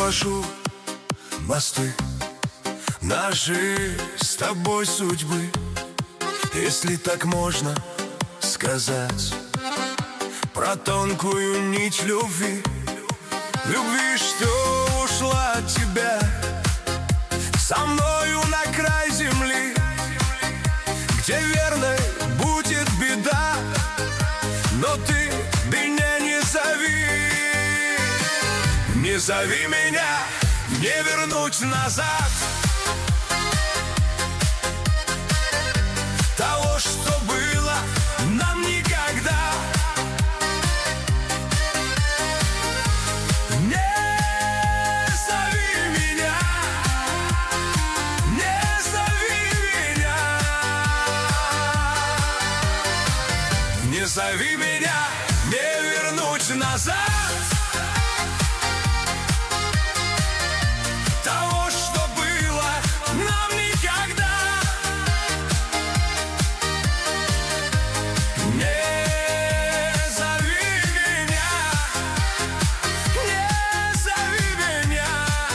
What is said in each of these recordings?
провожу мосты наши с тобой судьбы, если так можно сказать, про тонкую нить любви. Любви, что ушла от тебя со мною на край земли, где верной будет беда, но ты меня не зови. Не зови меня, не вернуть назад того, что было нам никогда. Не зови меня, не зови меня, не зови меня, не вернуть назад того, что было нам никогда. Не зови меня, не зови меня.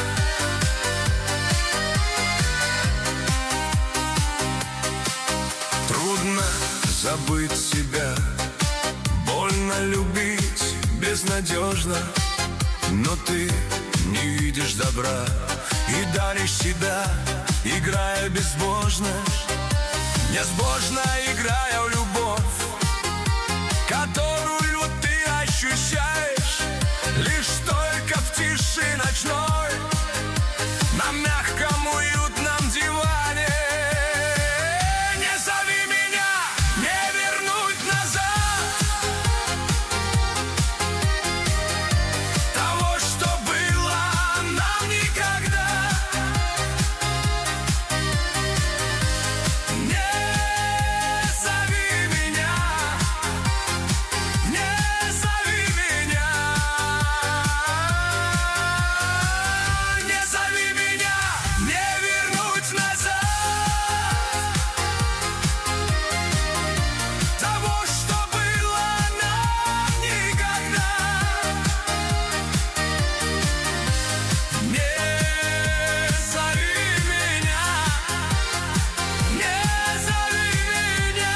Трудно забыть себя, больно любить безнадежно, но ты не видишь добра и даришь себя, играя безбожно, безбожно играя в любовь, которую ты ощущаешь лишь только в тиши ночной, на мягком уютном диване. Не зови меня, не вернуть назад того, что было нам никогда. Не зови меня, не зови меня, не зови меня, не вернуть назад того, что было нам никогда. Не зови меня, не зови меня.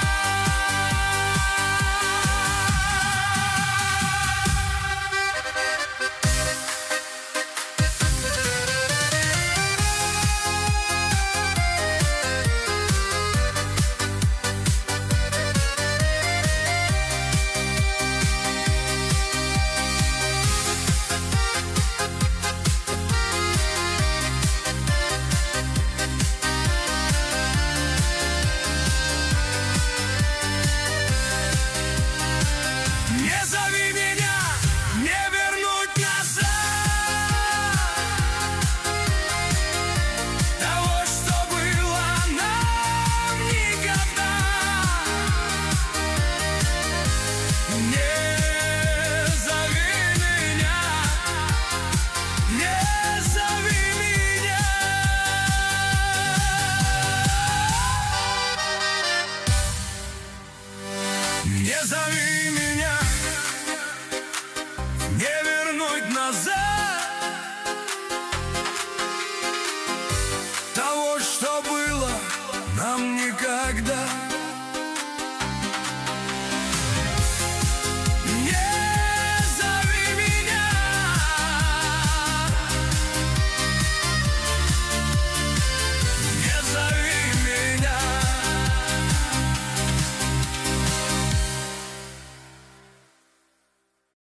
Не зови меня, не вернуть назад того, что было нам никогда. Не зови меня, не зови меня. Не зови меня, не вернуть назад